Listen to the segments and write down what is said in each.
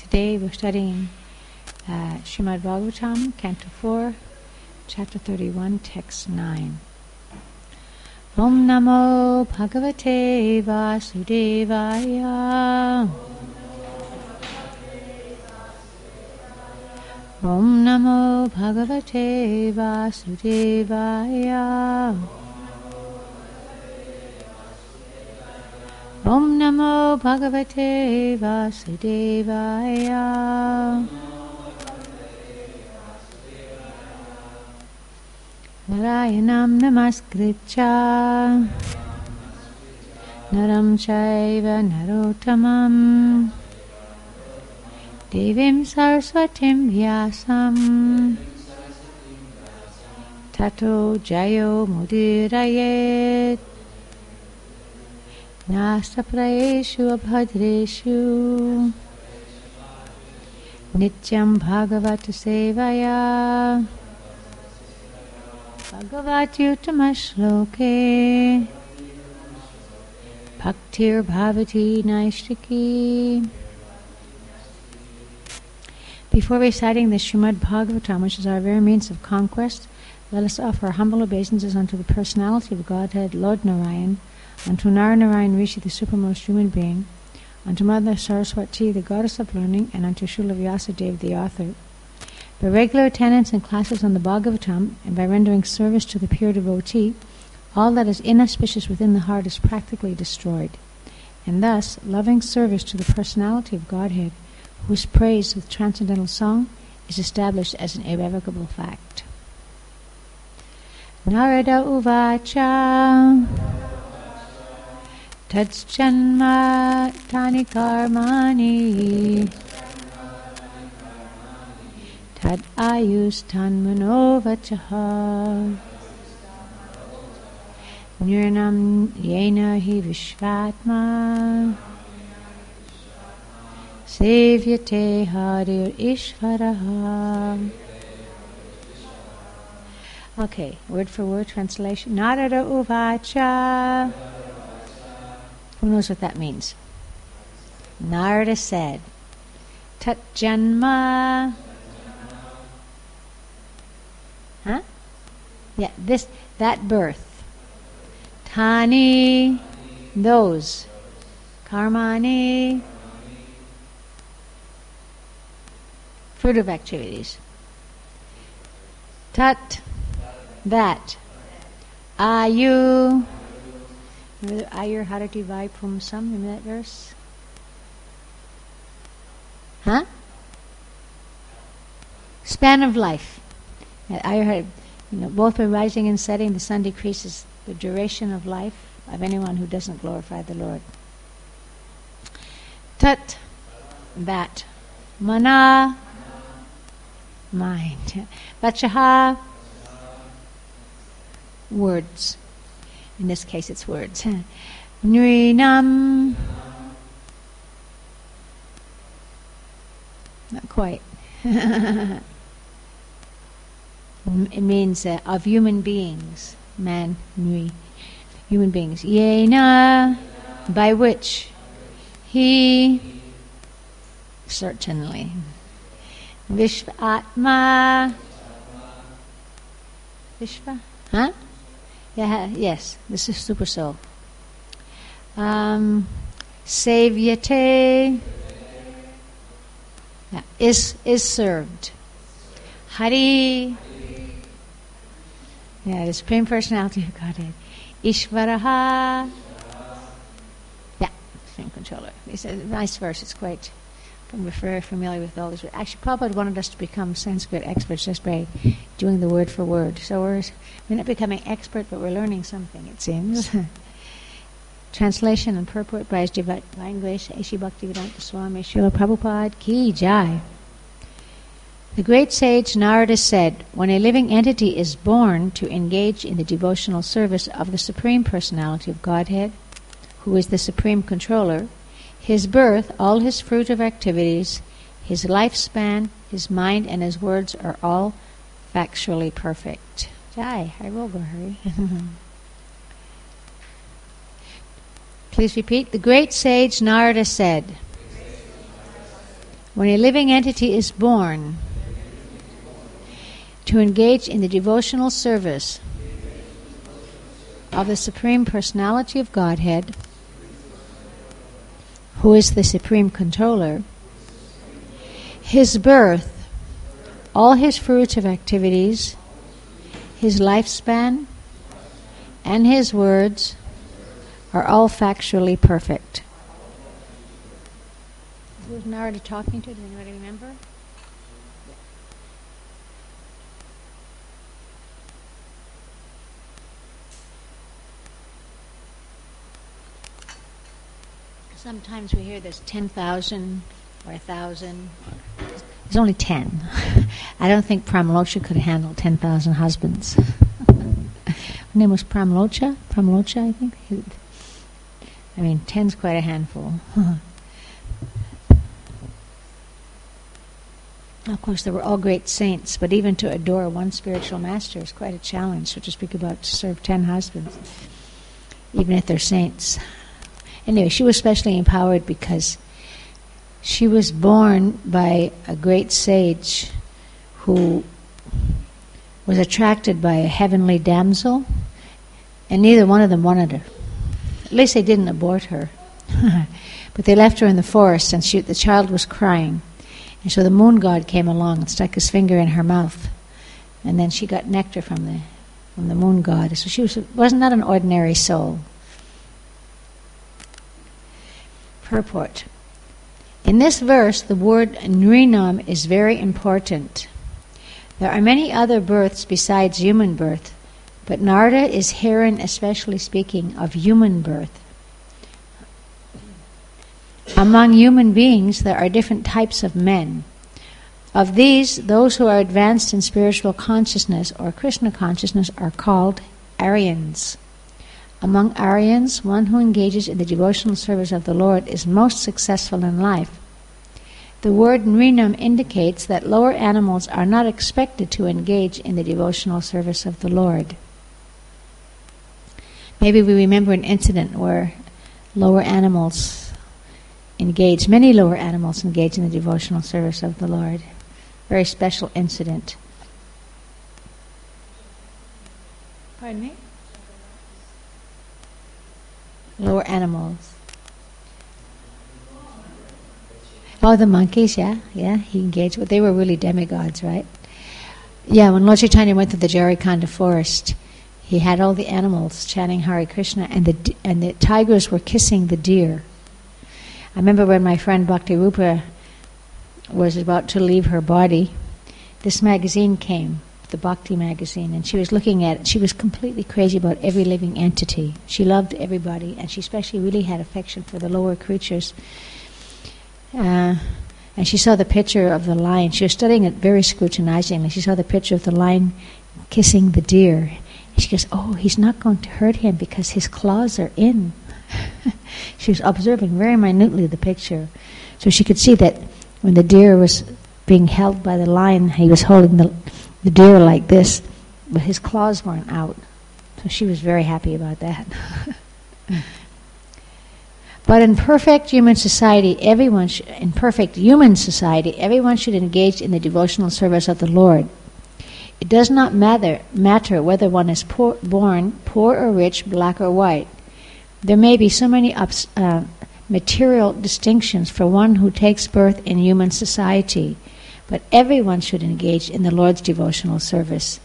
Today we're studying Srimad Bhagavatam, Canto 4, Chapter 31, Text 9. Om Namo Bhagavate Vasudevaya. Om Namo Bhagavate Vasudevaya. Om Namo Bhagavate Vasudevaya. Narayanam Namaskritya Naram Chaiva Narottamam Devim Saraswatim Vyasam Tato Jayo Mudirayet Nastapraeshu Abhadreshu Nityam Bhagavata Sevaya Bhagavatyuttama Shloke Bhaktir Bhavati Naishtiki. Before reciting the Srimad Bhagavatam, which is our very means of conquest, let us offer our humble obeisances unto the personality of Godhead, Lord Narayan, unto Narayan Rishi, the supremest human being, unto Mother Saraswati, the goddess of learning, and unto Srila Vyasadeva, the author. By regular attendance in classes on the Bhagavatam, and by rendering service to the pure devotee, all that is inauspicious within the heart is practically destroyed. And thus, loving service to the personality of Godhead, who is praised with transcendental song, is established as an irrevocable fact. Narada Uvacha Tatjanma Tani Karmani Tad Ayus Tanmano Vachaha Nirnam Yena Hi Vishvatma Sevyate Harir Ishvaraha. Okay, word for word translation. Narada Uvacha. Who knows what that means? Narada said, Tat Janma. Huh? Yeah, that birth. Tani, those. Karmani, fruit of activities. Tat, that. Ayu, remember Ayur Harati Vai Pumsam, remember that verse? Huh? Span of life. Ayur, both by rising and setting, the sun decreases the duration of life of anyone who doesn't glorify the Lord. Tat, that. Mana, mind. Vachaha, words. In this case, it's words. Nrinam, not quite. It means of human beings. Man, nri, human beings. Yena, by which he, certainly. Vishvatma, Vishva, huh? Yeah, yes, this is super soul. Sevyate, yeah, is served. Hari, yeah, the Supreme Personality of Godhead. Ishvaraha, yeah, Supreme Controller. It's a nice verse. It's quite, we're very familiar with all this. Actually, Prabhupada wanted us to become Sanskrit experts just by doing the word for word. So we're not becoming expert, but we're learning something, it seems. Translation and purport by His Divine Grace, Eshe Bhaktivedanta Swami Srila Prabhupada Ki Jai. The great sage Narada said, when a living entity is born to engage in the devotional service of the Supreme Personality of Godhead, who is the Supreme Controller, his birth, all his fruit of activities, his lifespan, his mind, and his words are all factually perfect. Jai, I will go hurry. Please repeat. The great sage Narada said, When a living entity is born to engage in the devotional service of the Supreme Personality of Godhead, who is the Supreme Controller, his birth, all his fruitive activities, his lifespan, and his words are all factually perfect. Who was Narada talking to? Does anybody remember? Sometimes we hear there's 10,000 or 1,000. There's only 10. I don't think Pramalocha could handle 10,000 husbands. Her name was Pramalocha, I think. I mean, 10's quite a handful. Of course, they were all great saints, but even to adore one spiritual master is quite a challenge. So to speak about to serve 10 husbands, even if they're saints. Anyway, she was specially empowered because she was born by a great sage who was attracted by a heavenly damsel, and neither one of them wanted her. At least they didn't abort her. But they left her in the forest, and the child was crying. And so the moon god came along and stuck his finger in her mouth, and then she got nectar from the moon god. So she was not an ordinary soul. Purport. In this verse, the word Nrinam is very important. There are many other births besides human birth, but Narada is herein especially speaking of human birth. Among human beings, there are different types of men. Of these, those who are advanced in spiritual consciousness or Krishna consciousness are called Aryans. Among Aryans, one who engages in the devotional service of the Lord is most successful in life. The word Nrinam indicates that lower animals are not expected to engage in the devotional service of the Lord. Maybe we remember an incident where many lower animals engage in the devotional service of the Lord. Very special incident. Pardon me? Lower animals. Oh, the monkeys, yeah, he engaged with. They were really demigods, right? Yeah, when Lord Chaitanya went to the Jharikanda forest, he had all the animals chanting Hare Krishna, and the tigers were kissing the deer. I remember when my friend Bhakti Rupa was about to leave her body, this magazine came, the Bhakti magazine, and she was looking at it. She was completely crazy about every living entity. She loved everybody, and she especially really had affection for the lower creatures. And she saw the picture of the lion. She was studying it very scrutinizingly. She saw the picture of the lion kissing the deer. And she goes, "Oh, he's not going to hurt him because his claws are in." She was observing very minutely the picture. So she could see that when the deer was being held by the lion, he was holding the deer like this, but his claws weren't out. So she was very happy about that. But in perfect human society, everyone should engage in the devotional service of the Lord. It does not matter whether one is born poor or rich, black or white. There may be so many material distinctions for one who takes birth in human society, but everyone should engage in the Lord's devotional service.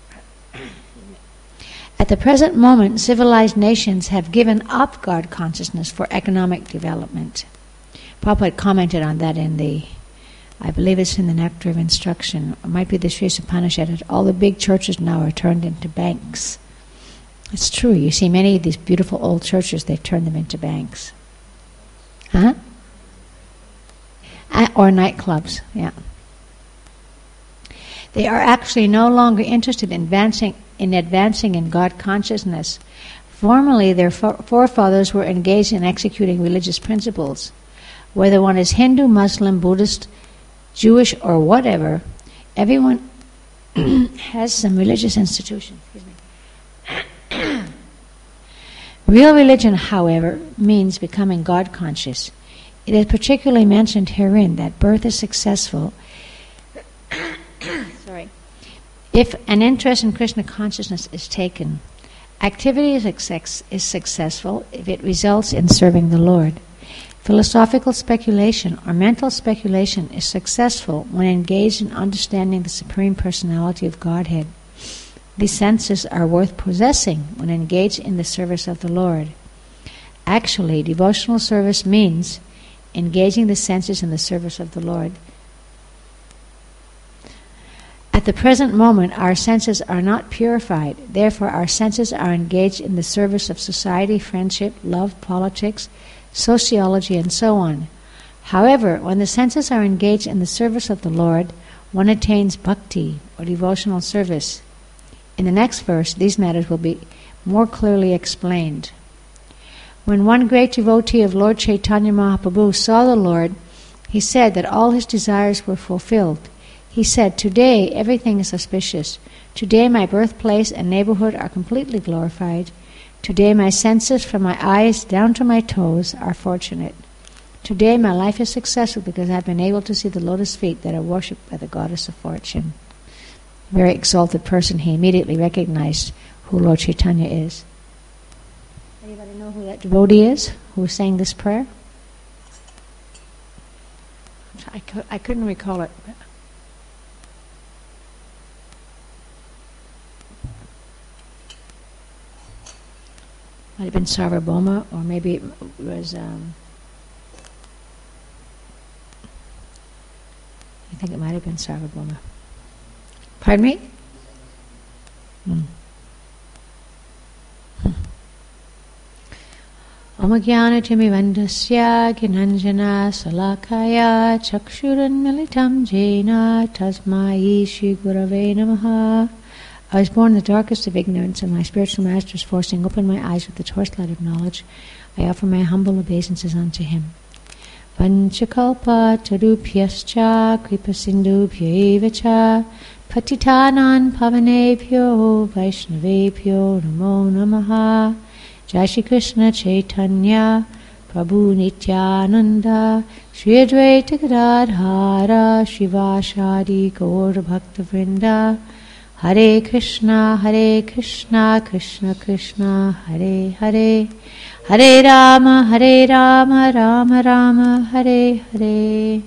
At the present moment, civilized nations have given up God consciousness for economic development. Prabhupada commented on that I believe it's in the Nectar of Instruction, it might be the Sri Upanishad. All the big churches now are turned into banks. It's true. You see many of these beautiful old churches, they've turned them into banks. Huh? Or nightclubs, yeah. They are actually no longer interested in advancing in God consciousness. Formerly, their forefathers were engaged in executing religious principles. Whether one is Hindu, Muslim, Buddhist, Jewish, or whatever, everyone has some religious institution. Real religion, however, means becoming God conscious. It is particularly mentioned herein that birth is successful if an interest in Krishna consciousness is taken. Activity is successful if it results in serving the Lord. Philosophical speculation or mental speculation is successful when engaged in understanding the Supreme Personality of Godhead. These senses are worth possessing when engaged in the service of the Lord. Actually, devotional service means engaging the senses in the service of the Lord. At the present moment, our senses are not purified. Therefore, our senses are engaged in the service of society, friendship, love, politics, sociology, and so on. However, when the senses are engaged in the service of the Lord, one attains bhakti, or devotional service. In the next verse, these matters will be more clearly explained. When one great devotee of Lord Chaitanya Mahaprabhu saw the Lord, he said that all his desires were fulfilled. He said, "Today everything is auspicious. Today my birthplace and neighborhood are completely glorified. Today my senses from my eyes down to my toes are fortunate. Today my life is successful because I have been able to see the lotus feet that are worshipped by the goddess of fortune." Very exalted person, he immediately recognized who Lord Chaitanya is. Anybody know who that devotee is who was saying this prayer? I couldn't recall it. Might have been Sarvabhauma, or maybe it was, I think it might have been Sarvabhauma. Pardon me? Om Jnana-Timivandasya Gnananjana Salakaya Chakshuranmilitam Jena Tasmai Shri Gurave Namaha. I was born in the darkest of ignorance, and my spiritual masters forcing open my eyes with the torchlight of knowledge. I offer my humble obeisances unto him. Panchakalpa tarupyascha kripasindubhya cha patitanan pavanebhyo vaishnavebhyo namo namaha. Jai Shri Krishna Chaitanya Prabhu Nityananda Shri Advaita Gadadhara Shivashadi Gaur Bhakta Vrinda. Hare Krishna, Krishna Krishna, Hare Hare, Hare Rama, Rama Rama, Hare Hare.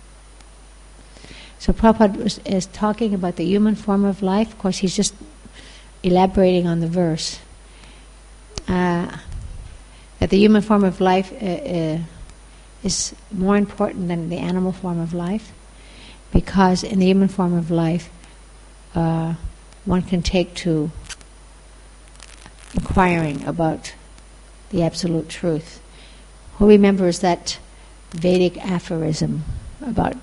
So Prabhupada is talking about the human form of life. Of course, he's just elaborating on the verse. That the human form of life is more important than the animal form of life, because in the human form of life, one can take to inquiring about the absolute truth. Who remembers that Vedic aphorism about,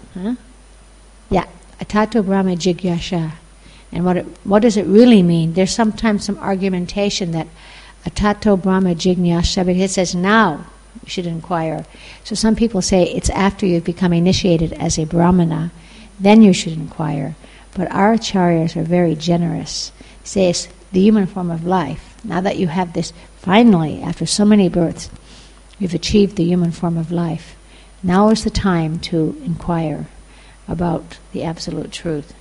Atato Brahma Jigyasha. And what does it really mean? There's sometimes some argumentation that Atato Brahma Jigyasha, because it says now you should inquire. So some people say it's after you've become initiated as a Brahmana, then you should inquire. But our acharyas are very generous. Say it's the human form of life. Now that you have this, finally, after so many births, you've achieved the human form of life. Now is the time to inquire about the absolute truth.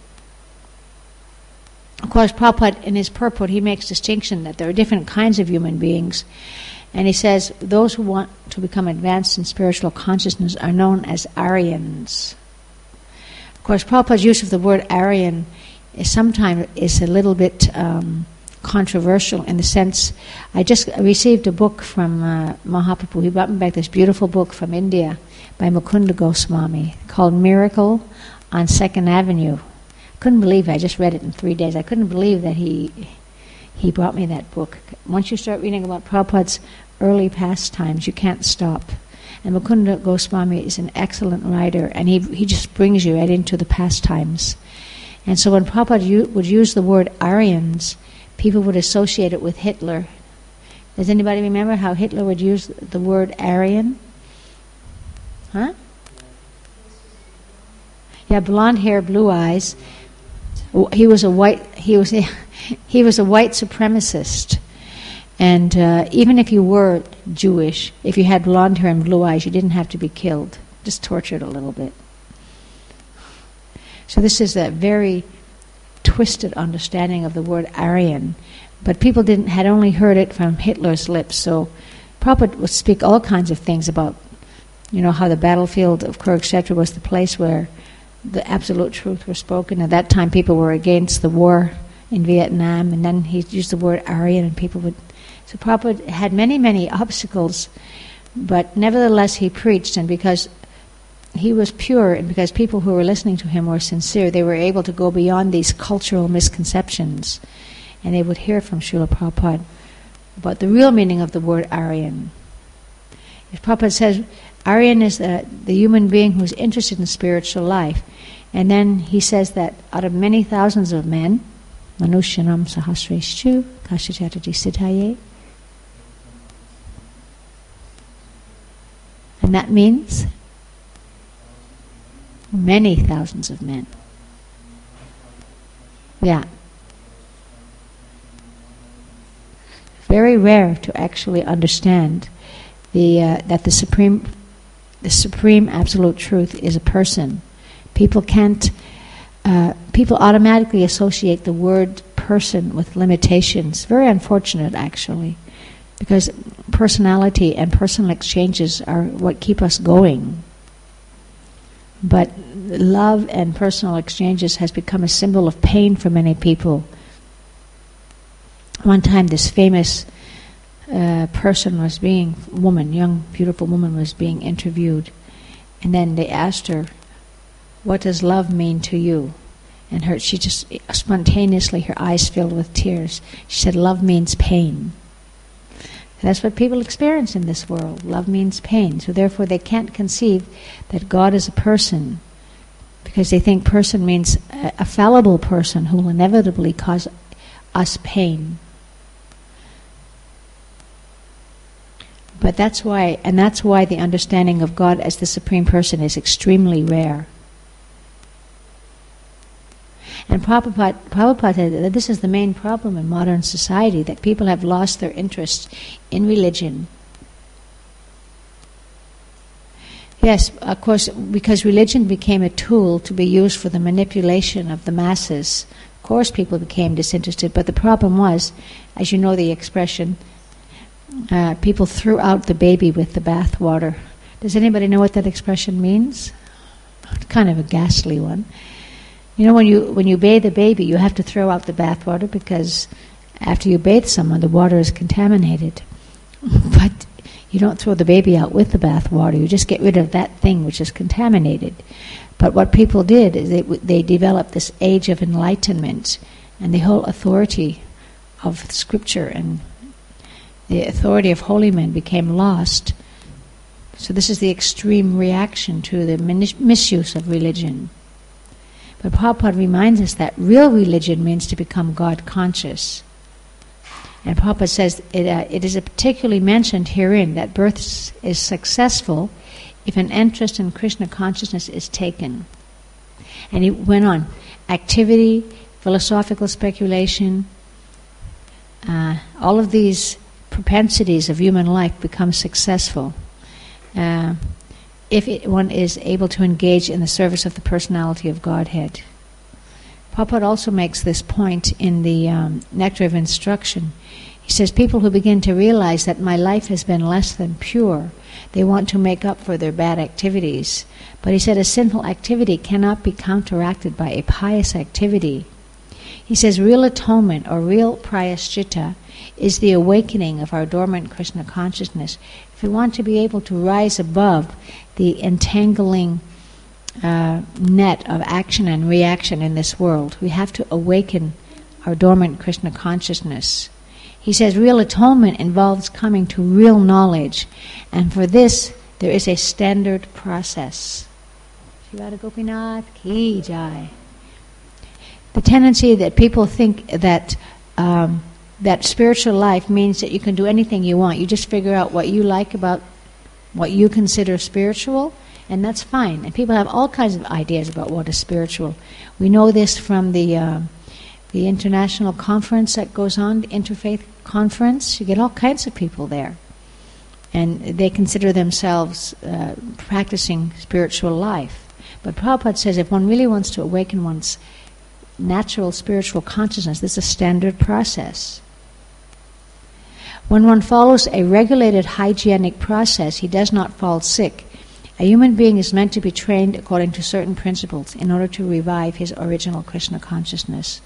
Of course, Prabhupada, in his purport, he makes distinction that there are different kinds of human beings. And he says those who want to become advanced in spiritual consciousness are known as Aryans. Of course, Prabhupada's use of the word Aryan is sometimes a little bit controversial in the sense, I just received a book from Mahaprabhu. He brought me back this beautiful book from India by Mukunda Goswami called Miracle on 2nd Avenue. I couldn't believe it. I just read it in 3 days. I couldn't believe that he brought me that book. Once you start reading about Prabhupada's early pastimes, you can't stop. And Mukunda Goswami is an excellent writer, and he just brings you right into the pastimes. And so when Prabhupada would use the word Aryans, people would associate it with Hitler. Does anybody remember how Hitler would use the word Aryan? Huh? Yeah, blonde hair, blue eyes. He was a white supremacist. And even if you were Jewish, if you had blonde hair and blue eyes, you didn't have to be killed, just tortured a little bit. So this is a very twisted understanding of the word Aryan, but people had only heard it from Hitler's lips. So Prabhupada would speak all kinds of things about, how the battlefield of Kurukshetra was the place where the absolute truth was spoken. At that time, people were against the war in Vietnam, and then he used the word Aryan, and people would. So Prabhupada had many, many obstacles, but nevertheless he preached, and because he was pure, and because people who were listening to him were sincere, they were able to go beyond these cultural misconceptions, and they would hear from Srila Prabhupada about the real meaning of the word Aryan. As Prabhupada says, Aryan is the human being who's interested in spiritual life. And then he says that out of many thousands of men, Manushyanam Sahasreshchu Kashachataji Siddhaye. And that means many thousands of men. Yeah. Very rare to actually understand that the supreme absolute truth is a person. People automatically associate the word person with limitations. Very unfortunate, actually, because personality and personal exchanges are what keep us going. But love and personal exchanges has become a symbol of pain for many people. One time this famous young, beautiful woman was being interviewed, and then they asked her, "What does love mean to you?" And she just spontaneously, her eyes filled with tears. She said, "Love means pain." And that's what people experience in this world. Love means pain. So therefore they can't conceive that God is a person, because they think person means a fallible person who will inevitably cause us pain. But that's why the understanding of God as the Supreme Person is extremely rare. And Prabhupada said that this is the main problem in modern society, that people have lost their interest in religion. Yes, of course, because religion became a tool to be used for the manipulation of the masses. Of course people became disinterested, but the problem was, as you know the expression, people threw out the baby with the bathwater. Does anybody know what that expression means? It's kind of a ghastly one. When you bathe a baby, you have to throw out the bathwater, because after you bathe someone, the water is contaminated. But you don't throw the baby out with the bathwater. You just get rid of that thing which is contaminated. But what people did is they developed this age of enlightenment, and the whole authority of Scripture and the authority of holy men became lost. So this is the extreme reaction to the misuse of religion. But Prabhupada reminds us that real religion means to become God conscious. And Prabhupada says it is particularly mentioned herein that birth is successful if an interest in Krishna consciousness is taken. And he went on, activity, philosophical speculation, all of these propensities of human life become successful if one is able to engage in the service of the personality of Godhead. Prabhupada also makes this point in the Nectar of Instruction. He says, people who begin to realize that my life has been less than pure, they want to make up for their bad activities. But he said a sinful activity cannot be counteracted by a pious activity. He says real atonement or real prayaschitta is the awakening of our dormant Krishna consciousness. If we want to be able to rise above the entangling net of action and reaction in this world, we have to awaken our dormant Krishna consciousness. He says real atonement involves coming to real knowledge, and for this there is a standard process. Shivada Gopinath Ki Jai. The tendency that people think that that spiritual life means that you can do anything you want. You just figure out what you like about what you consider spiritual, and that's fine. And people have all kinds of ideas about what is spiritual. We know this from the international conference that goes on, the Interfaith conference, you get all kinds of people there. And they consider themselves practicing spiritual life. But Prabhupada says if one really wants to awaken one's natural spiritual consciousness, this is a standard process. When one follows a regulated hygienic process, he does not fall sick. A human being is meant to be trained according to certain principles in order to revive his original Krishna consciousness.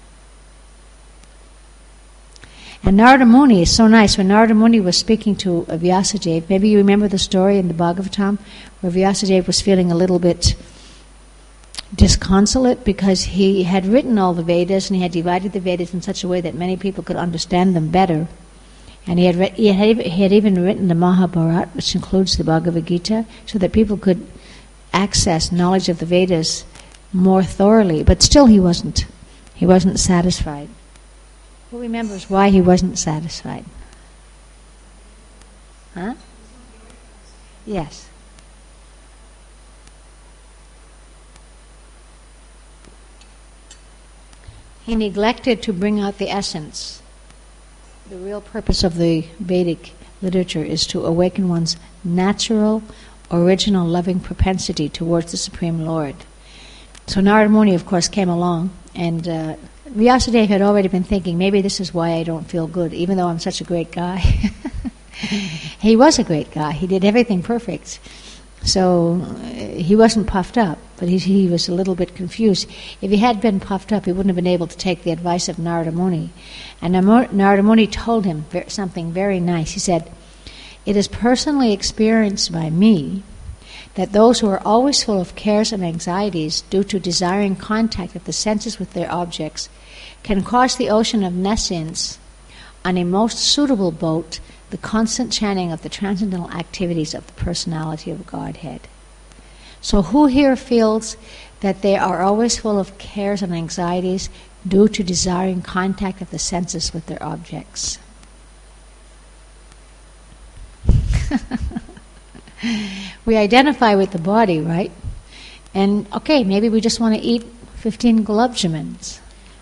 And Narada Muni is so nice. When Narada Muni was speaking to Vyasadeva, maybe you remember the story in the Bhagavatam where Vyasadeva was feeling a little bit disconsolate because he had written all the Vedas and he had divided the Vedas in such a way that many people could understand them better. And he had even written the Mahabharata, which includes the Bhagavad Gita, so that people could access knowledge of the Vedas more thoroughly. But still he wasn't satisfied. Who remembers why he wasn't satisfied? Huh? Yes. He neglected to bring out the essence. The real purpose of the Vedic literature is to awaken one's natural, original loving propensity towards the Supreme Lord. So Narada Muni, of course, came along, and Vyasadeva had already been thinking, maybe this is why I don't feel good, even though I'm such a great guy. He was a great guy. He did everything perfect. So he wasn't puffed up, but he was a little bit confused. If he had been puffed up, he wouldn't have been able to take the advice of Narada Muni. And Narada Muni told him something very nice. He said, "It is personally experienced by me that those who are always full of cares and anxieties due to desiring contact of the senses with their objects can cross the ocean of nescience on a most suitable boat, the constant chanting of the transcendental activities of the personality of Godhead." So who here feels that they are always full of cares and anxieties due to desiring contact of the senses with their objects? We identify with the body, right? And okay, maybe we just want to eat 15 gulab jamans.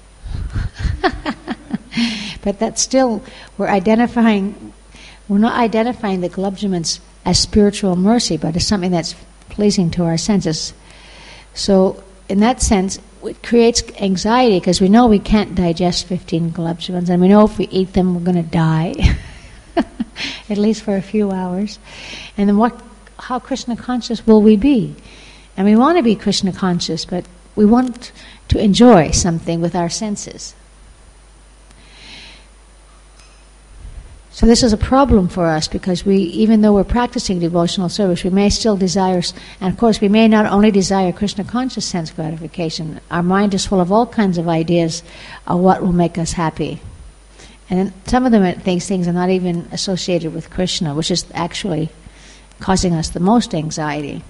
But that's still, we're not identifying the gulab jamans as spiritual mercy, but as something that's pleasing to our senses. So in that sense, it creates anxiety because we know we can't digest 15 gulab jamans, and we know if we eat them we're going to die, at least for a few hours. And then how Krishna conscious will we be? And we want to be Krishna conscious, but we want to enjoy something with our senses. So this is a problem for us because even though we're practicing devotional service, we may still desire, and of course we may not only desire Krishna conscious sense gratification. Our mind is full of all kinds of ideas of what will make us happy. And some of them things are not even associated with Krishna, which is actually causing us the most anxiety.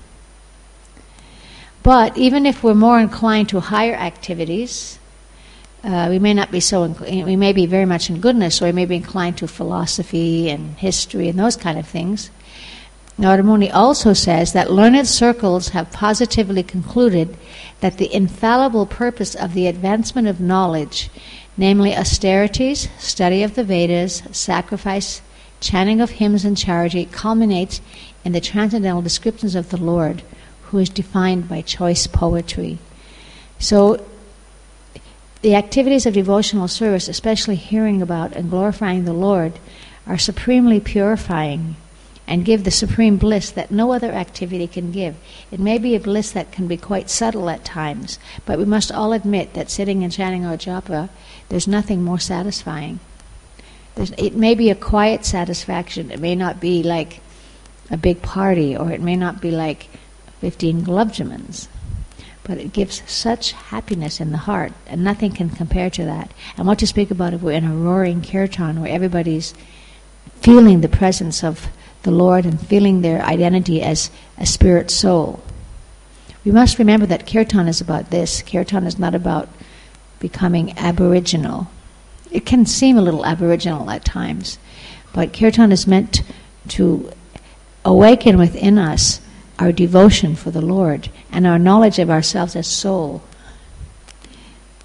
But even if we're more inclined to higher activities, we may not be we may be very much in goodness, so we may be inclined to philosophy and history and those kind of things. Narada Muni also says that learned circles have positively concluded that the infallible purpose of the advancement of knowledge, namely austerities, study of the Vedas, sacrifice, chanting of hymns and charity, culminates in the transcendental descriptions of the Lord, who is defined by choice poetry. So the activities of devotional service, especially hearing about and glorifying the Lord, are supremely purifying and give the supreme bliss that no other activity can give. It may be a bliss that can be quite subtle at times, but we must all admit that sitting and chanting our japa, there's nothing more satisfying. It may be a quiet satisfaction. It may not be like a big party, or it may not be like 15 gulab jamans. But it gives such happiness in the heart, and nothing can compare to that. And what to speak about if we're in a roaring kirtan where everybody's feeling the presence of the Lord and feeling their identity as a spirit soul. We must remember that kirtan is about this. Kirtan is not about becoming aboriginal. It can seem a little aboriginal at times, but kirtan is meant to awaken within us our devotion for the Lord and our knowledge of ourselves as soul.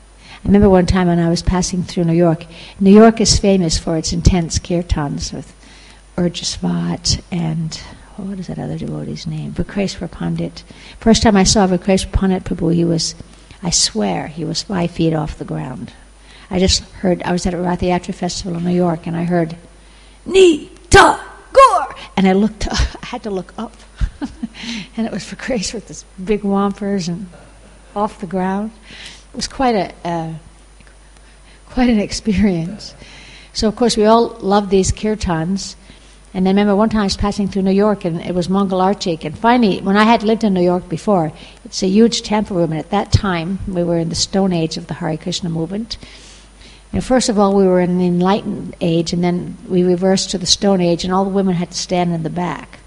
remember one time when I was passing through New York. New York is famous for its intense kirtans with Urjasvat and, what is that other devotee's name? Vikreshwar Pandit. First time I saw Vikreshwar Pandit Prabhu, I swear, he was 5 feet off the ground. I was at a Rath Yatra festival in New York, and I heard, Ni-ta! Gore! And I had to look up. And it was Vikreshwar with this big wampers and off the ground. It was quite an experience. So, of course, we all love these kirtans. And I remember one time I was passing through New York, and it was Mongol Archik. And finally, when I had lived in New York before, it's a huge temple room. And at that time, we were in the Stone Age of the Hare Krishna movement. And first of all, we were in the Enlightened Age, and then we reversed to the Stone Age, and all the women had to stand in the back.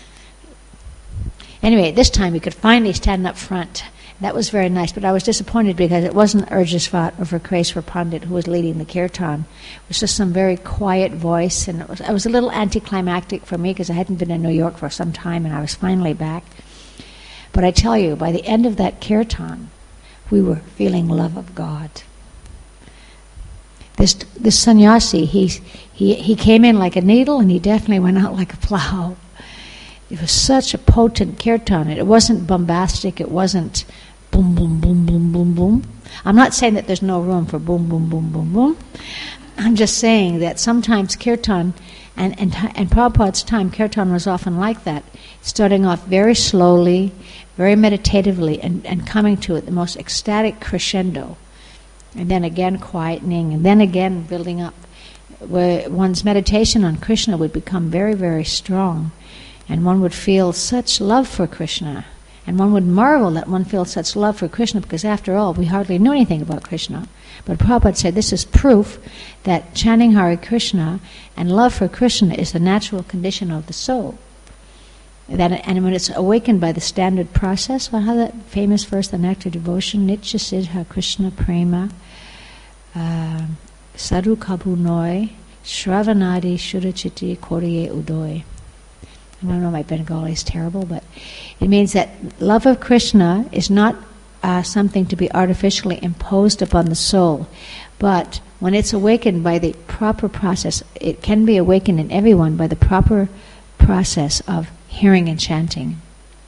Anyway, this time we could finally stand up front. That was very nice, but I was disappointed because it wasn't Urjasvat or Vikreshwar Pandit who was leading the kirtan. It was just some very quiet voice, and it was a little anticlimactic for me because I hadn't been in New York for some time, and I was finally back. But I tell you, by the end of that kirtan, we were feeling love of God. This sannyasi, he came in like a needle, and he definitely went out like a plow. It was such a potent kirtan. It wasn't bombastic. It wasn't boom, boom, boom, boom, boom, boom. I'm not saying that there's no room for boom, boom, boom, boom, boom. I'm just saying that sometimes kirtan, and Prabhupada's time, kirtan was often like that, starting off very slowly, very meditatively, and coming to it, the most ecstatic crescendo, and then again quietening, and then again building up, where one's meditation on Krishna would become very, very strong. And one would feel such love for Krishna. And one would marvel that one feels such love for Krishna, because after all, we hardly knew anything about Krishna. But Prabhupada said this is proof that chanting Hare Krishna and love for Krishna is the natural condition of the soul. And when it's awakened by the standard process, well, how that famous verse, the Nectar Devotion, Nitya Siddha Krishna Prema, Sadhu Kabhu Noi, Shravanadi Shurachiti Koriye Udoy. I don't know, my Bengali is terrible, but it means that love of Krishna is not something to be artificially imposed upon the soul, but when it's awakened by the proper process, it can be awakened in everyone by the proper process of hearing and chanting.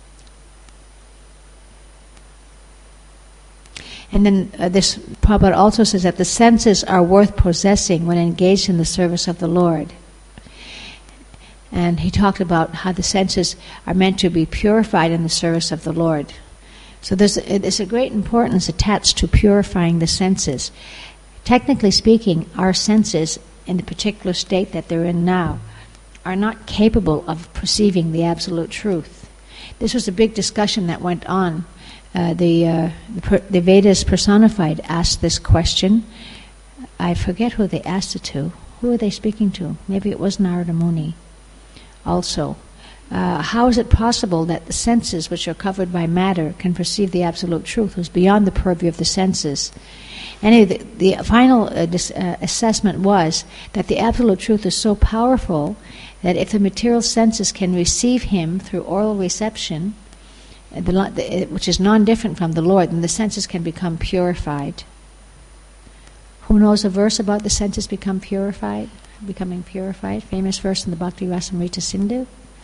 And then this Prabhupada also says that the senses are worth possessing when engaged in the service of the Lord. And he talked about how the senses are meant to be purified in the service of the Lord. So there's a great importance attached to purifying the senses. Technically speaking, our senses, in the particular state that they're in now, are not capable of perceiving the absolute truth. This was a big discussion that went on. The Vedas personified asked this question. I forget who they asked it to. Who were they speaking to? Maybe it was Narada Muni. Also, how is it possible that the senses, which are covered by matter, can perceive the absolute truth, who's beyond the purview of the senses? Anyway, the final assessment was that the absolute truth is so powerful that if the material senses can receive him through oral reception, which is non-different from the Lord, then the senses can become purified. Who knows a verse about the senses becoming purified? Famous verse in the Bhakti Rasamrita Sindhu.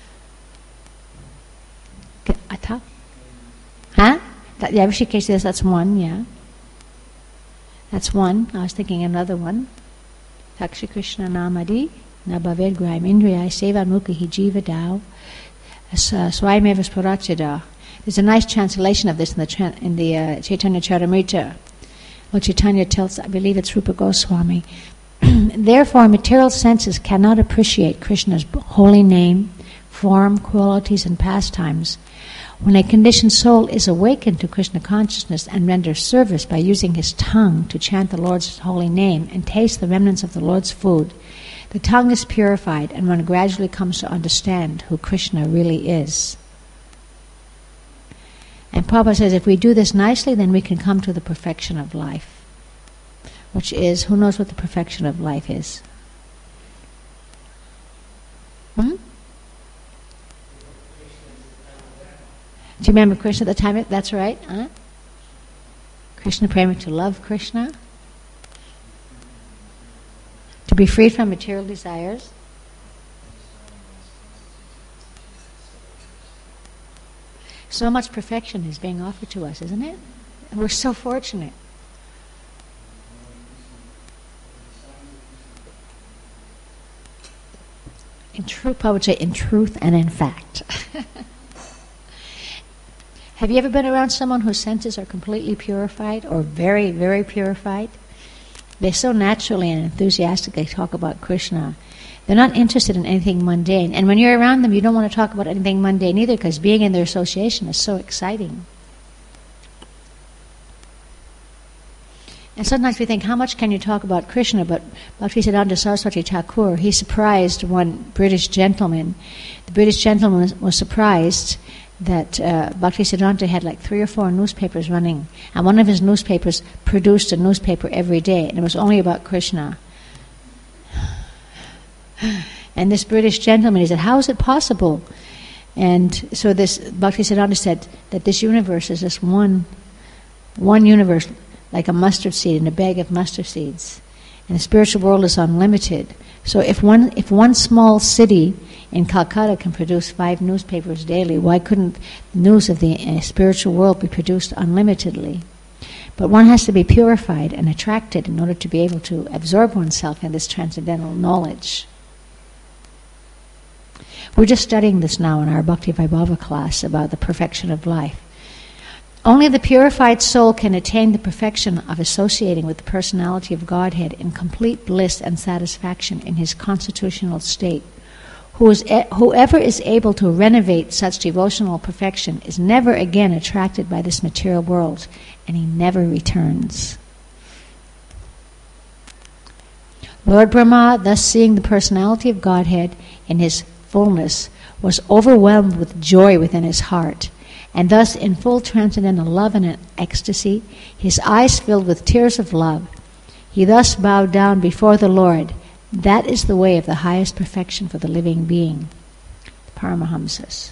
Atha? Huh? Yeah, Rishikesh says that's one, yeah. That's one. I was thinking another one. Takshi Krishna Namadi, Nabhaved Graim Indriyai Seva Mukhi Jiva Dao, Swayameva Sporachada. There's a nice translation of this in the Chaitanya Charitamrita. Lord Chaitanya tells, I believe it's Rupa Goswami, therefore material senses cannot appreciate Krishna's holy name, form, qualities, and pastimes. When a conditioned soul is awakened to Krishna consciousness and renders service by using his tongue to chant the Lord's holy name and taste the remnants of the Lord's food, the tongue is purified and one gradually comes to understand who Krishna really is. And Prabhupada says if we do this nicely, then we can come to the perfection of life, which is, who knows what the perfection of life is? Do you remember Krishna at the time? That's right. Krishna Prema, to love Krishna. To be freed from material desires. So much perfection is being offered to us, isn't it? And we're so fortunate. In truth, I would say in truth and in fact. Have you ever been around someone whose senses are completely purified or very, very purified? They so naturally and enthusiastically talk about Krishna. They're not interested in anything mundane. And when you're around them, you don't want to talk about anything mundane either, because being in their association is so exciting. And sometimes we think, how much can you talk about Krishna? But Bhaktisiddhanta Saraswati Thakur, he surprised one British gentleman. The British gentleman was surprised that Bhaktisiddhanta had like 3 or 4 newspapers running. And one of his newspapers produced a newspaper every day, and it was only about Krishna. And this British gentleman, he said, how is it possible? And so this Bhaktisiddhanta said that this universe is just one universe, like a mustard seed in a bag of mustard seeds. And the spiritual world is unlimited. So if one small city in Calcutta can produce 5 newspapers daily, why couldn't news of the spiritual world be produced unlimitedly? But one has to be purified and attracted in order to be able to absorb oneself in this transcendental knowledge. We're just studying this now in our Bhakti Vaibhava class about the perfection of life. Only the purified soul can attain the perfection of associating with the personality of Godhead in complete bliss and satisfaction in his constitutional state. Whoever is able to renovate such devotional perfection is never again attracted by this material world, and he never returns. Lord Brahma, thus seeing the personality of Godhead in his fullness, was overwhelmed with joy within his heart. And thus, in full transcendental love and ecstasy, his eyes filled with tears of love, he thus bowed down before the Lord. That is the way of the highest perfection for the living being. The Paramahamsas.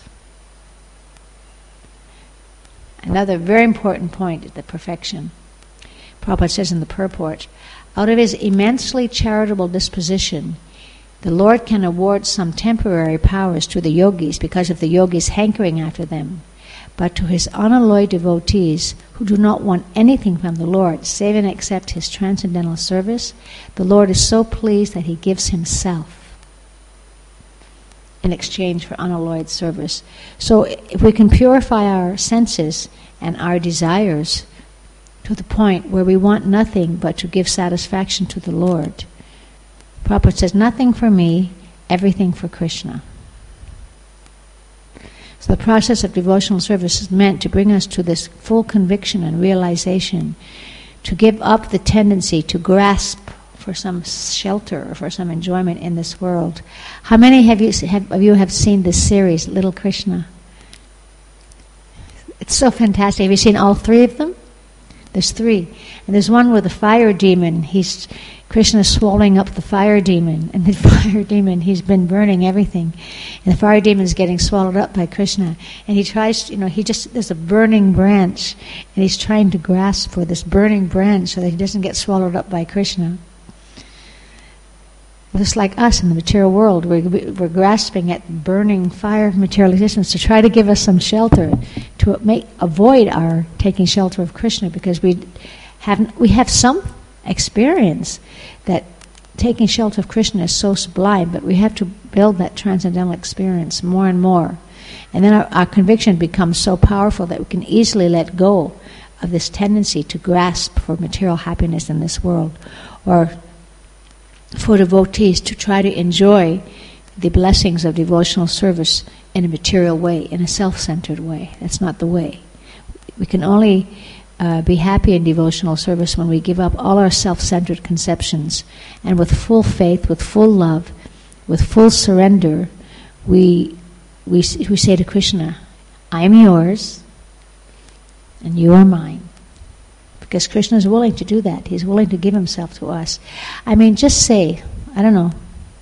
Another very important point is the perfection. Prabhupada says in the purport, out of his immensely charitable disposition, the Lord can award some temporary powers to the yogis because of the yogis' hankering after them. But to his unalloyed devotees who do not want anything from the Lord save and accept his transcendental service, the Lord is so pleased that he gives himself in exchange for unalloyed service. So if we can purify our senses and our desires to the point where we want nothing but to give satisfaction to the Lord, Prabhupada says, nothing for me, everything for Krishna. So the process of devotional service is meant to bring us to this full conviction and realization, to give up the tendency to grasp for some shelter or for some enjoyment in this world. How many of you have seen this series, Little Krishna? It's so fantastic. Have you seen all 3 of them? There's 3. And there's one with the fire demon. Krishna's swallowing up the fire demon, and the fire demon, he's been burning everything, and the fire demon's getting swallowed up by Krishna, and he tries, there's a burning branch, and he's trying to grasp for this burning branch so that he doesn't get swallowed up by Krishna. Just like us in the material world, we're grasping at burning fire of material existence to try to give us some shelter, to avoid our taking shelter of Krishna, because we have some experience that taking shelter of Krishna is so sublime, but we have to build that transcendental experience more and more. And then our conviction becomes so powerful that we can easily let go of this tendency to grasp for material happiness in this world, or for devotees to try to enjoy the blessings of devotional service in a material way, in a self-centered way. That's not the way. We can only be happy in devotional service when we give up all our self-centered conceptions, and with full faith, with full love, with full surrender, we say to Krishna, I am yours and you are mine. Because Krishna is willing to do that. He's willing to give himself to us. I mean, just say, I don't know,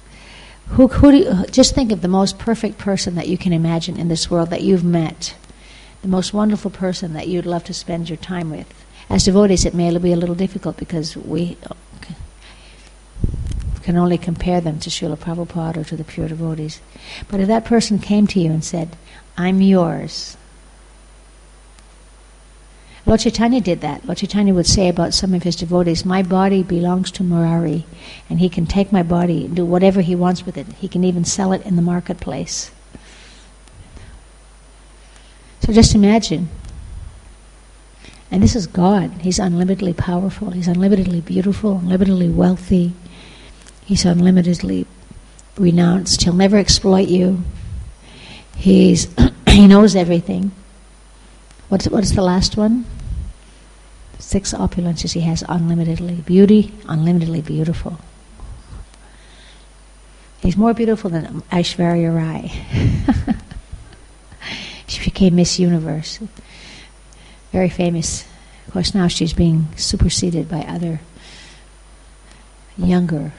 just think of the most perfect person that you can imagine in this world that you've met. The most wonderful person that you'd love to spend your time with. As devotees, it may be a little difficult because we can only compare them to Srila Prabhupada or to the pure devotees. But if that person came to you and said, I'm yours. Lord Chaitanya did that. Lord Chaitanya would say about some of his devotees, my body belongs to Murari, and he can take my body and do whatever he wants with it. He can even sell it in the marketplace. So just imagine. And this is God. He's unlimitedly powerful. He's unlimitedly beautiful, unlimitedly wealthy. He's unlimitedly renounced. He'll never exploit you. He knows everything. What is the last one? 6 opulences he has unlimitedly. Beauty, unlimitedly beautiful. He's more beautiful than Aishwarya Rai. She became Miss Universe. Very famous. Of course, now she's being superseded by other younger.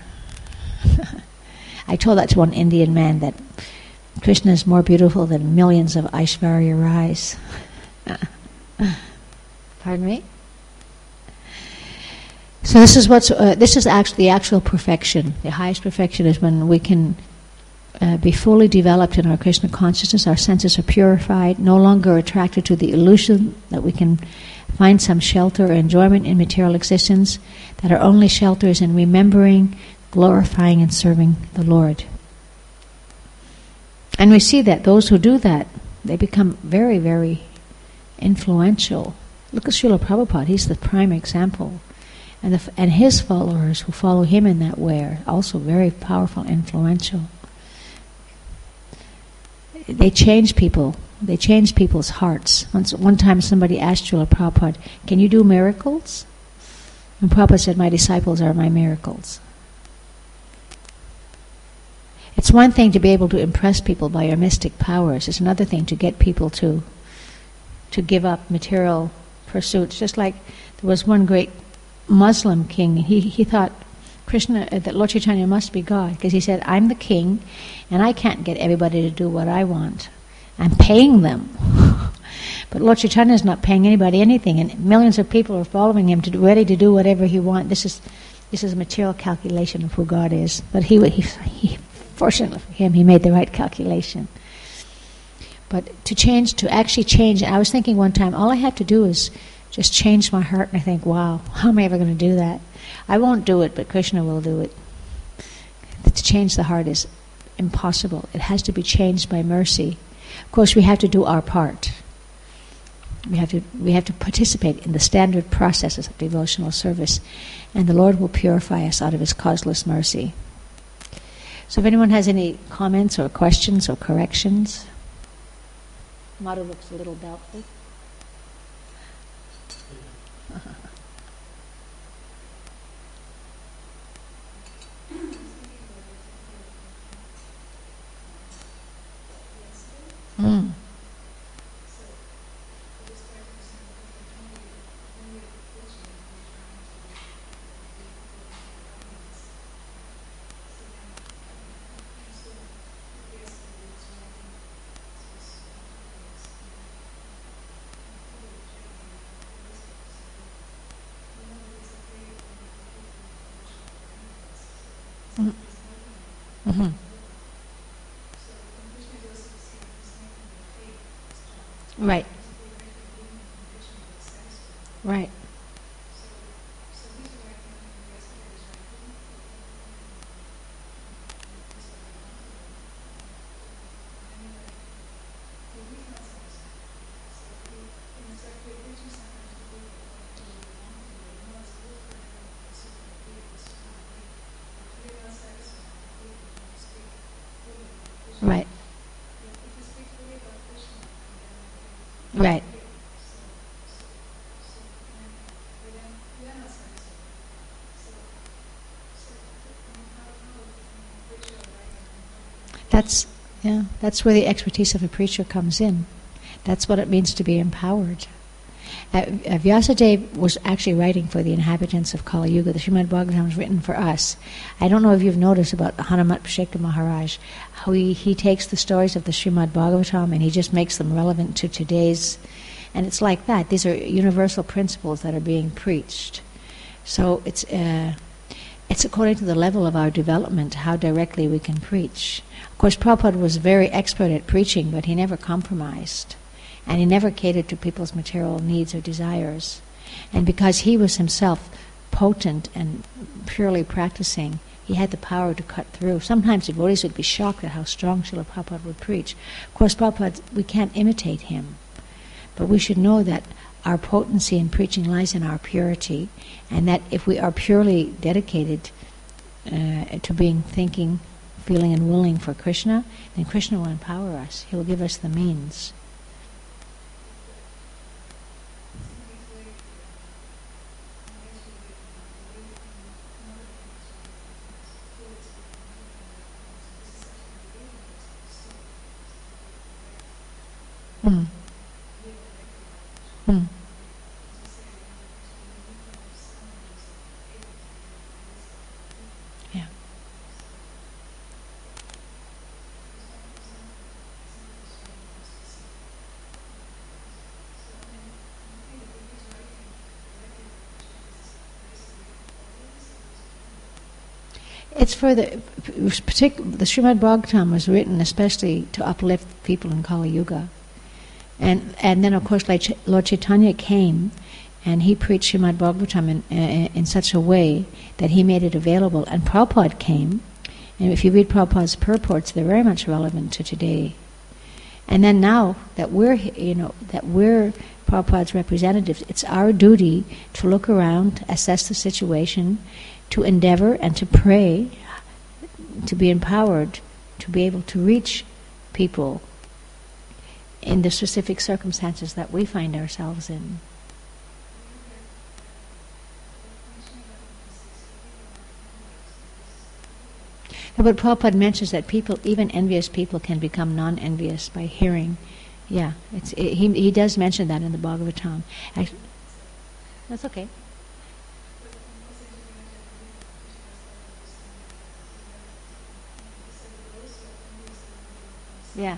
I told that to one Indian man that Krishna is more beautiful than millions of Aishwarya Rais. Pardon me? So this is actually the actual perfection. The highest perfection is when we can be fully developed in our Krishna consciousness. Our senses are purified, no longer attracted to the illusion that we can find some shelter or enjoyment in material existence, that our only shelter is in remembering, glorifying, and serving the Lord. And we see that those who do that, they become very, very influential. Look at Srila Prabhupada. He's the prime example. And his followers who follow him in that way are also very powerful, influential. They change people. They change people's hearts. One time somebody asked Srila Prabhupada, can you do miracles? And Prabhupada said, my disciples are my miracles. It's one thing to be able to impress people by your mystic powers. It's another thing to get people to give up material pursuits. Just like there was one great Muslim king, he thought Krishna, that Lord Chaitanya must be God, because he said, I'm the king, and I can't get everybody to do what I want. I'm paying them. But Lord Chaitanya is not paying anybody anything, and millions of people are following him, ready to do whatever he wants. This is a material calculation of who God is. But he fortunately for him, he made the right calculation. But to actually change, I was thinking one time, all I have to do is just change my heart, and I think, wow, how am I ever going to do that? I won't do it, but Krishna will do it. To change the heart is impossible. It has to be changed by mercy. Of course, we have to do our part. We have to participate in the standard processes of devotional service, and the Lord will purify us out of His causeless mercy. So if anyone has any comments or questions or corrections. Madhu looks a little doubtful. Mm-hmm. Right. Right. Right. Right. That's where the expertise of a preacher comes in. That's what it means to be empowered. Vyasadeva was actually writing for the inhabitants of Kali Yuga. The Srimad Bhagavatam was written for us. I don't know if you've noticed about Hanumat Pashekta Maharaj, how he takes the stories of the Srimad Bhagavatam and he just makes them relevant to today's. And it's like that. These are universal principles that are being preached. So it's It's according to the level of our development, how directly we can preach. Of course, Prabhupada was very expert at preaching, but he never compromised. And he never catered to people's material needs or desires. And because he was himself potent and purely practicing, he had the power to cut through. Sometimes devotees would be shocked at how strong Srila Prabhupada would preach. Of course, Prabhupada, we can't imitate him. But we should know that our potency in preaching lies in our purity, and that if we are purely dedicated to being thinking, feeling, and willing for Krishna, then Krishna will empower us. He will give us the means. Mm. Mm. Yeah. It's for the Srimad Bhagavatam was written especially to uplift people in Kali Yuga. And then, of course, like Lord Chaitanya came, and he preached Srimad Bhagavatam in such a way that he made it available. And Prabhupada came, and if you read Prabhupada's purports, they're very much relevant to today. And then now that we're Prabhupada's representatives, it's our duty to look around, assess the situation, to endeavor and to pray, to be empowered, to be able to reach people in the specific circumstances that we find ourselves in. But Prabhupada mentions that people, even envious people, can become non-envious by hearing. Yeah, he does mention that in the Bhagavatam. Actually, that's okay. Yeah.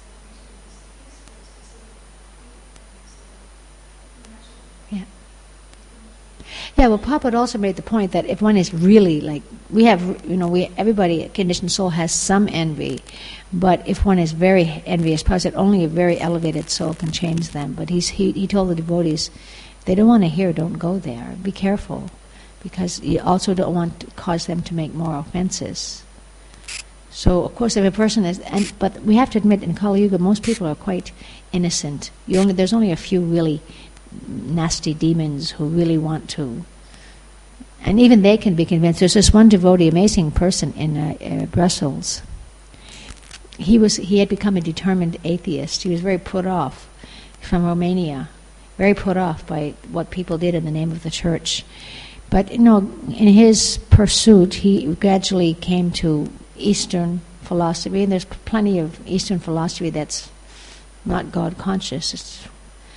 Yeah, well, Prabhupada also made the point that if one is really everybody, a conditioned soul has some envy, but if one is very envious, Prabhupada said only a very elevated soul can change them. But he told the devotees, they don't want to hear, don't go there. Be careful, because you also don't want to cause them to make more offenses. So, of course, if a person is, but we have to admit, in Kali Yuga, most people are quite innocent. There's only a few really nasty demons who really want to, and even they can be convinced. There's this one devotee, amazing person in Brussels. He had become a determined atheist. He was very put off, from Romania, very put off by what people did in the name of the church. But in his pursuit, he gradually came to Eastern philosophy, and there's plenty of Eastern philosophy that's not God conscious.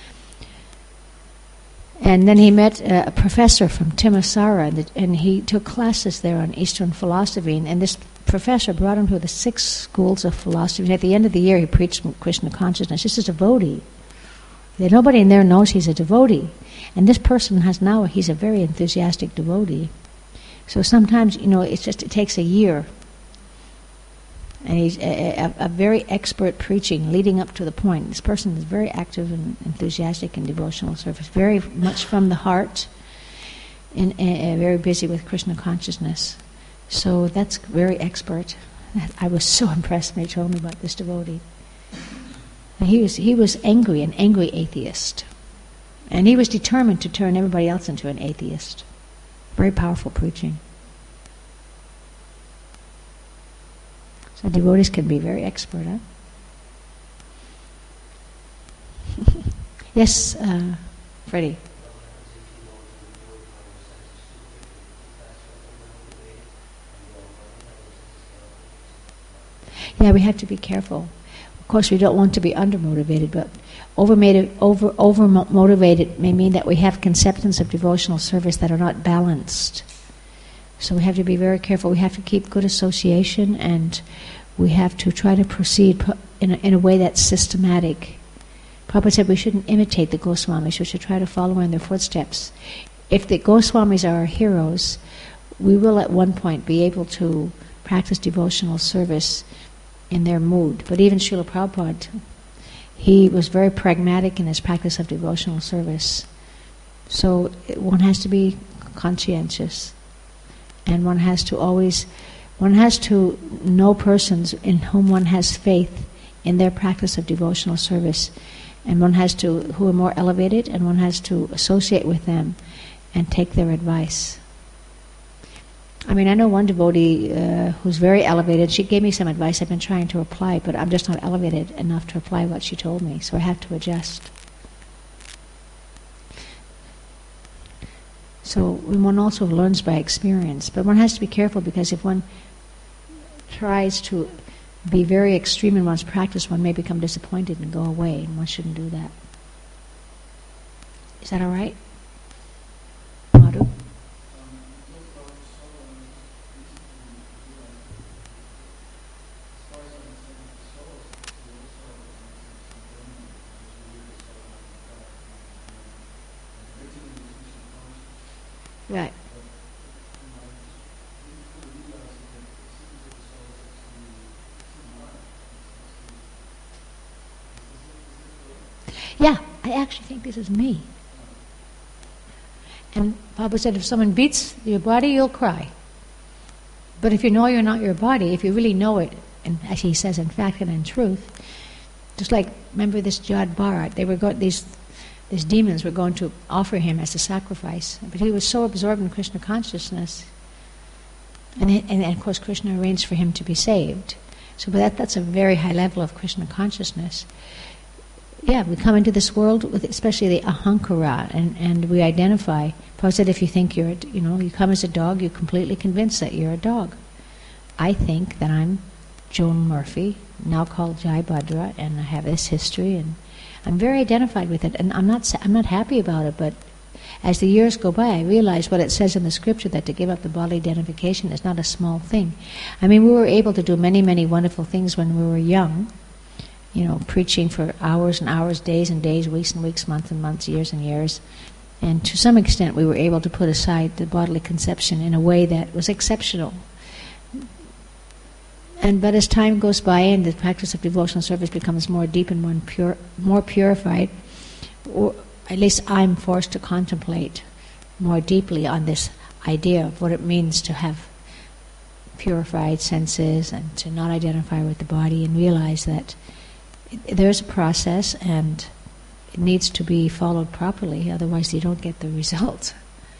And then he met a professor from Timisoara, and he took classes there on Eastern philosophy. And this professor brought him to the 6 schools of philosophy. And at the end of the year, he preached Krishna consciousness. This is a devotee. Nobody in there knows he's a devotee. And this person he's a very enthusiastic devotee. So sometimes, it takes a year. And he's a very expert preaching leading up to the point. This person is very active and enthusiastic in devotional service, very much from the heart, and very busy with Krishna consciousness. So that's very expert. I was so impressed when he told me about this devotee. And he was angry, an angry atheist. And he was determined to turn everybody else into an atheist. Very powerful preaching. So devotees can be very expert, huh? Yes, Freddie. Yeah, we have to be careful. Of course, we don't want to be undermotivated, but over-motivated may mean that we have conceptions of devotional service that are not balanced. So we have to be very careful. We have to keep good association, and we have to try to proceed in a way that's systematic. Prabhupada said we shouldn't imitate the Goswamis. We should try to follow in their footsteps. If the Goswamis are our heroes, we will at one point be able to practice devotional service in their mood. But even Srila Prabhupada, he was very pragmatic in his practice of devotional service. So one has to be conscientious, and one has to know persons in whom one has faith in their practice of devotional service, and who are more elevated, and one has to associate with them and take their advice. I mean, I know one devotee who's very elevated. She gave me some advice I've been trying to apply, but I'm just not elevated enough to apply what she told me, so I have to adjust. So one also learns by experience, but one has to be careful, because if one tries to be very extreme in one's practice, one may become disappointed and go away, and one shouldn't do that. Is that all right? Madhu? Right. Yeah, I actually think this is me. And Baba said, if someone beats your body, you'll cry. But if you know you're not your body, if you really know it, and as he says, in fact and in truth, just like, remember this Jad Bharat, these demons were going to offer him as a sacrifice, but he was so absorbed in Krishna consciousness, and of course Krishna arranged for him to be saved. So that's a very high level of Krishna consciousness. Yeah, we come into this world with especially the ahankara, and we identify. Prabhupada said, if you think you come as a dog, you're completely convinced that you're a dog. I think that I'm Joan Murphy, now called Jai Bhadra, and I have this history, and I'm very identified with it, and I'm not happy about it, but as the years go by, I realize what it says in the scripture, that to give up the bodily identification is not a small thing. I mean, we were able to do many, many wonderful things when we were young, preaching for hours and hours, days and days, weeks and weeks, months and months, years and years. And to some extent, we were able to put aside the bodily conception in a way that was exceptional. But as time goes by and the practice of devotional service becomes more deep and more purified, or at least I'm forced to contemplate more deeply on this idea of what it means to have purified senses and to not identify with the body, and realize that there's a process and it needs to be followed properly, otherwise you don't get the result.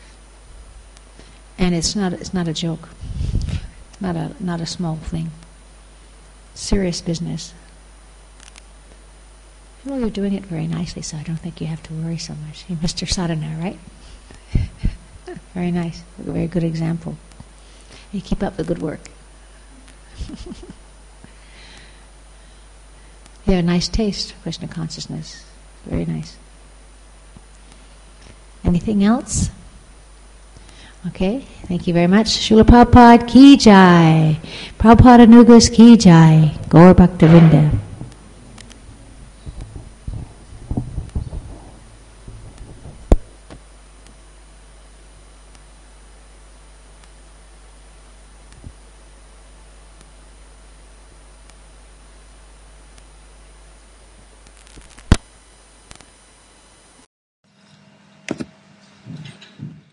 And it's not a joke, not a small thing. Serious business. Well, you're doing it very nicely, so I don't think you have to worry so much. You're Mr. Sadhana, right? Very nice. A very good example. You keep up the good work. You have a nice taste for Krishna consciousness. Very nice. Anything else? Okay, thank you very much. Srila Prabhupada ki jai. Prabhupada Anugas ki jai. Gaur Bhakta Vrinda.